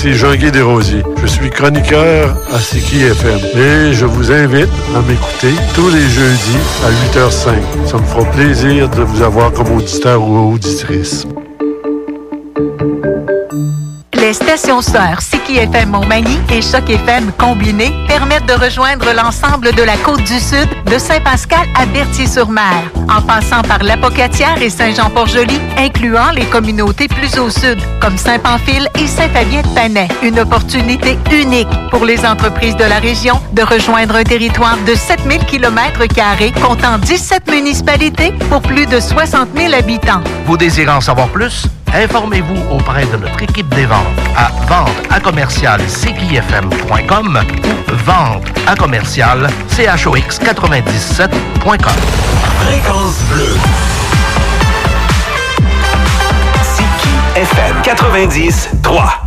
ici Jean-Guy Desrosiers. Je suis chroniqueur à CKI FM et je vous invite à m'écouter tous les jeudis à 8h05. Ça me fera plaisir de vous avoir comme auditeur ou auditrice. Les stations sœurs CKI FM Montmagny et Choc FM combinées permettent de rejoindre l'ensemble de la Côte-du-Sud, de Saint-Pascal à Berthier-sur-Mer, en passant par l'Apocatière et Saint-Jean-Port-Joli, incluant les communautés plus au sud, comme Saint-Pamphile et Saint-Fabien-de-Panay. Une opportunité unique pour les entreprises de la région de rejoindre un territoire de 7000 km² comptant 17 municipalités pour plus de 60 000 habitants. Vous désirez en savoir plus? Informez-vous auprès de notre équipe des ventes à vente@commercial-ckifm.com ou vente@commercial-chox97.com. Fréquence bleue. CKI FM 90.3.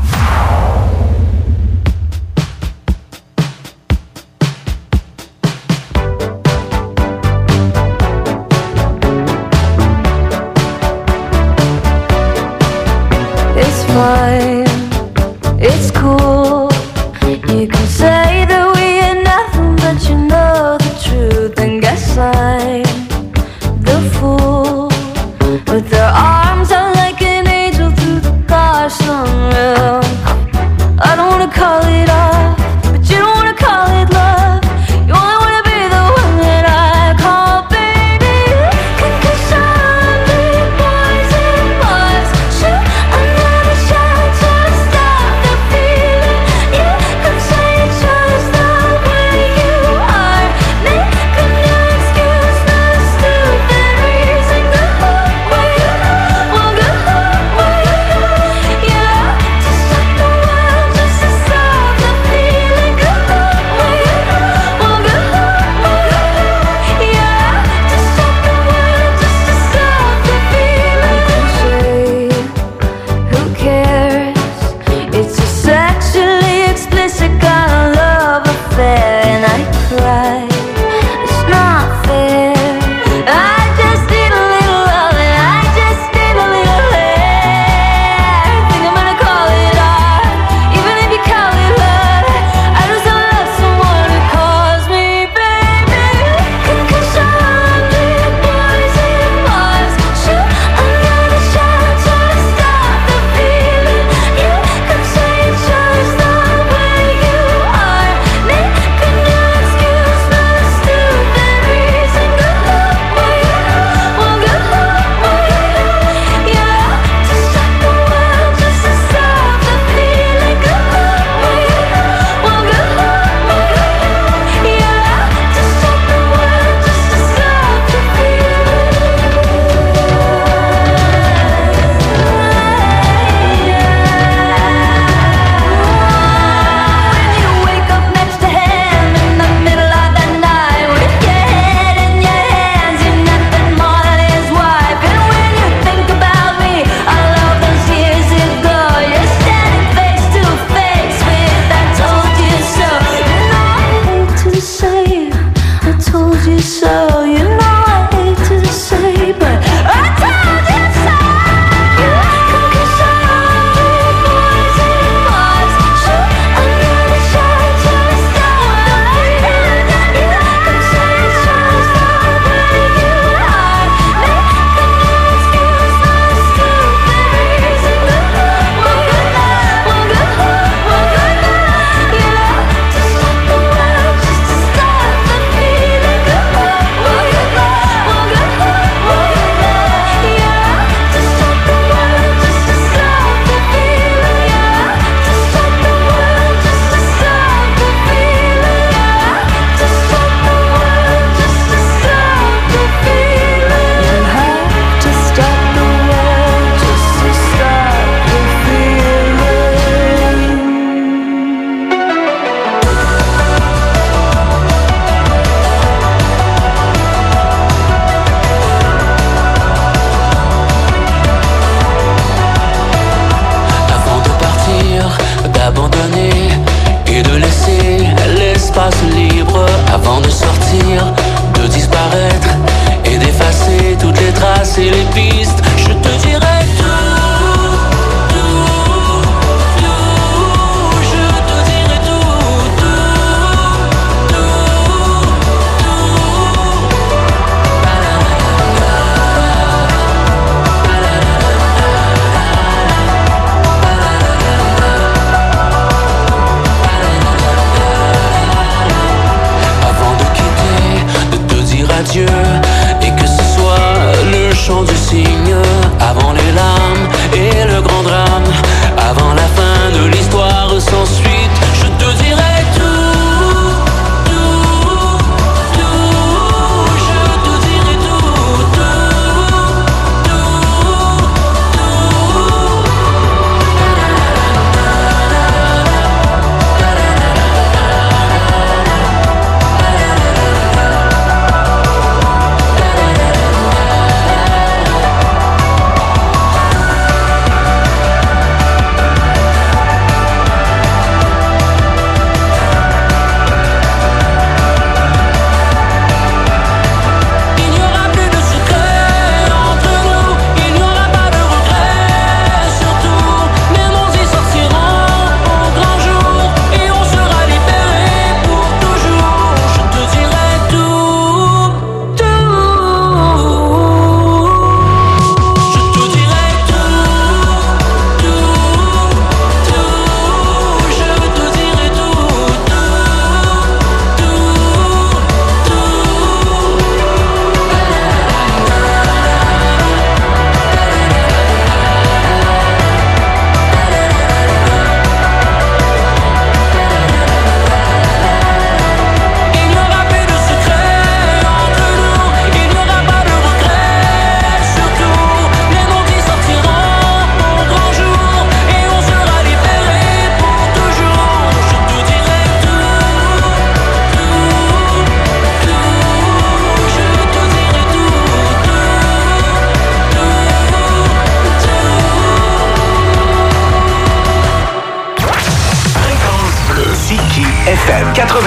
It's cool. You can say that we are nothing, but you know the truth. And guess I'm the fool with their arms out like an angel through the car sunroof. I don't wanna call it off, but you don't wanna call it love. You only wanna be the one that I call baby. Concussion, big boys and boys shoot another shot.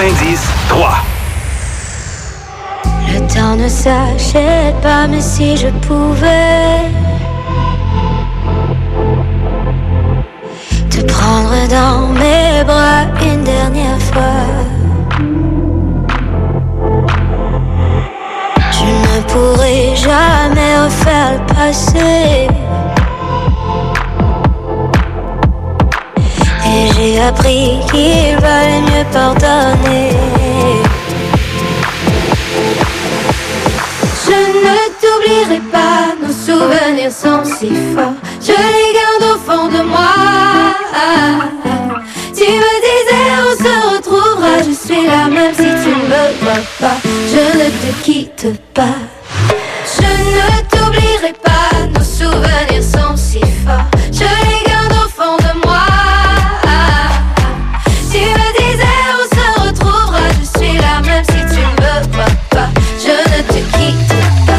90.3. Le temps ne s'achète pas, mais si je pouvais te prendre dans mes bras une dernière fois, je ne pourrai jamais refaire le passé. Et j'ai appris qu'il valait mieux pardonner. Je ne t'oublierai pas, nos souvenirs sont si forts, je les garde au fond de moi. Tu me disais on se retrouvera, je suis là même si tu ne me vois pas. Je ne te quitte pas. Je ne t'oublierai pas, nos souvenirs sont si forts, je les garde au fond de moi. Tu me disais on se retrouvera, je suis là même si tu ne me vois pas. Je ne te quitte pas.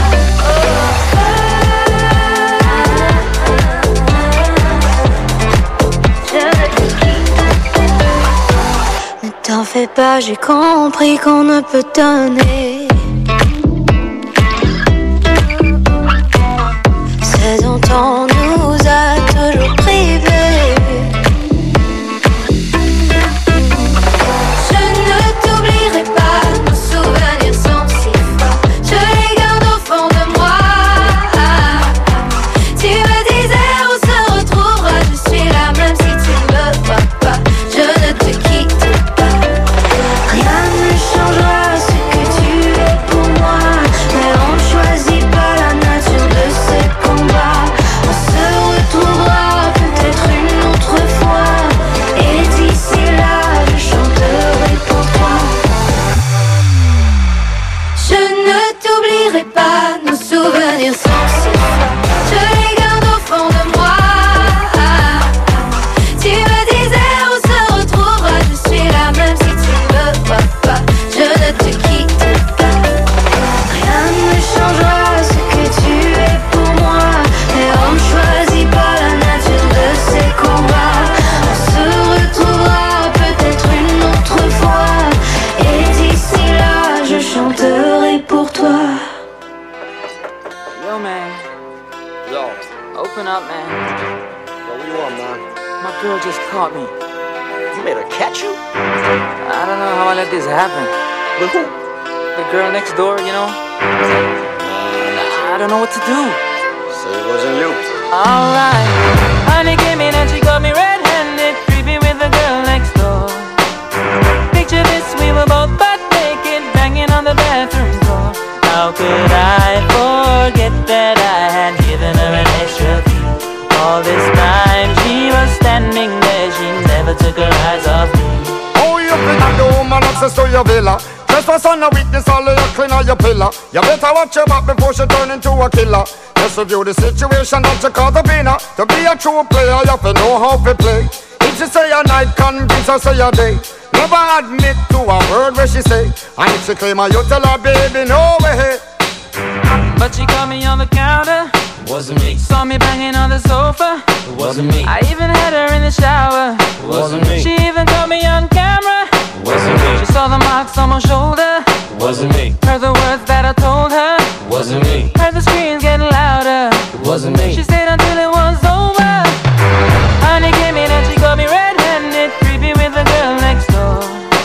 Je ne te quitte pas. Ne t'en fais pas, j'ai compris qu'on ne peut donner ce dont on nous a toujours privés. Je ne t'oublierai pas, nos souvenirs sont si forts, je les garde au fond de moi. Tu me disais on se retrouvera, je suis là même si tu ne me vois pas. Je ne te quitte pas. Rien ne changera ce que tu es pour moi, mais on ne choisit pas la nature de ces combats. On se retrouvera peut-être une autre fois, et d'ici là je chanterai pour toi. Je ne t'oublierai pas, nos souvenirs sont si forts, je les garde au fond de moi. Tu me disais on se retrouvera, je suis là même si tu ne me vois pas. Je ne te quitte pas. Rien ne changera ce que tu es pour moi, mais on ne choisit pas la nature de ces combats. On se retrouvera peut-être une autre fois, et d'ici là je chanterai pour toi. Yo, man. Yo, Open up, man. what you want, man? My girl just caught me. You made her catch you? I don't know how I let this happen. With who? The girl next door, you know? I don't know what to do. So it wasn't you. Alright. Honey came in and she got me red-handed, creepy with the girl next door. Picture this, we were both butt naked, banging on the bathroom door. How could I forget that I had given her an extra key? All this time she was standing there, she never took her eyes off me. Oh, you think I'm the woman access to your villa? Trespass on a witness, all of your clean on your pillar. You better watch your back before she turn into a killer. Just review the situation that you call the winner. To be a true player, you have to know how to play. If she say a night, convince her say a day. Never admit to a word where she say. And if she claim her, you tell her, baby, no way. But she caught me on the counter. Wasn't me. Saw me banging on the sofa. It wasn't me. I even had her in the shower. It wasn't me. She even caught me on camera. It wasn't me. She saw the marks on my shoulder. It wasn't me. Heard the words that I told her. It wasn't me. Heard the screams getting louder. It wasn't me. She stayed until it was over. Honey came in and she got me red-handed, creepy with the girl next door.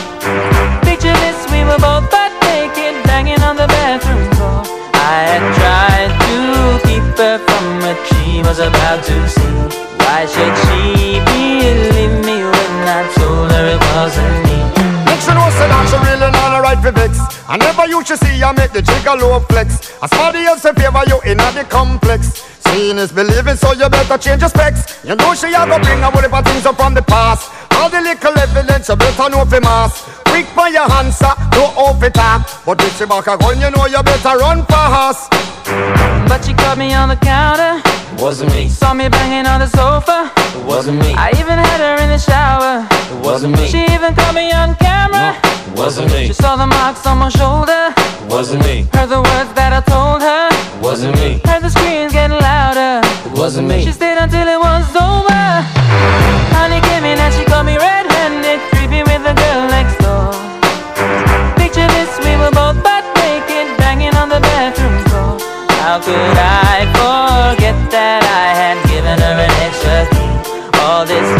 Picture this, we were both butt naked, banging on the bathroom door. I had tried to keep her from what she was about to see. Why should she believe me when I told her it wasn't me? Make sure no say that she really not a right for vex. I never used to see you make the jigger low flex. As somebody else in favor you in the complex. Seeing is believing, so you better change your specs. You know she a go bring a whole heap of things up from the past. All the little evidence you better know for mass. Quick for your answer, no off it up. But if she back a gun, you know you better run fast. But she caught me on the counter. It wasn't me. Saw me banging on the sofa. It wasn't me. I even had her in the shower. It wasn't me. She even caught me on camera. It wasn't me. She saw the marks on my shoulder. It wasn't me. Heard the words that I told her. It wasn't me. Heard the screams getting louder. It wasn't me. She stayed until it was over. Honey came in and she caught me red-handed, creepy with the girl next door. How could I forget that I had given her an extra key? All this